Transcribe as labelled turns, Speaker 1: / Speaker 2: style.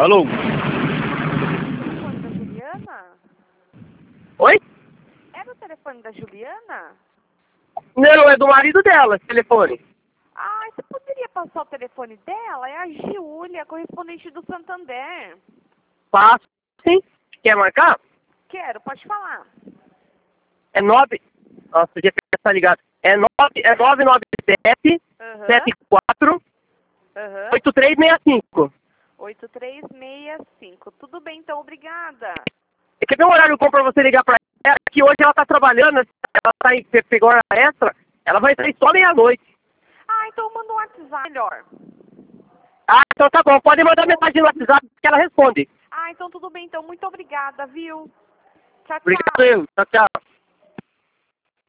Speaker 1: Alô?
Speaker 2: Telefone da Juliana?
Speaker 1: Oi?
Speaker 2: É do telefone da Juliana?
Speaker 1: Não, é do marido dela, esse telefone.
Speaker 2: Ah, você poderia passar o telefone dela? É a Giulia, correspondente do Santander.
Speaker 1: Passo, sim. Quer marcar?
Speaker 2: Quero, pode falar.
Speaker 1: É 9... Nossa, o GPS tá ligado. É 997
Speaker 2: Aham.
Speaker 1: 74
Speaker 2: Aham.
Speaker 1: 8365.
Speaker 2: 8365. Tudo bem, então, obrigada.
Speaker 1: Quer ver um horário bom pra você ligar pra ela? Que hoje ela tá trabalhando, ela tá em, pegou hora extra, ela vai sair só meia-noite.
Speaker 2: Ah, então manda um WhatsApp melhor.
Speaker 1: Ah, então tá bom. Pode mandar mensagem no WhatsApp que ela responde.
Speaker 2: Ah, então tudo bem, então. Muito obrigada, viu? Tchau,
Speaker 1: Obrigado,
Speaker 2: tchau.
Speaker 1: eu. Tchau, tchau.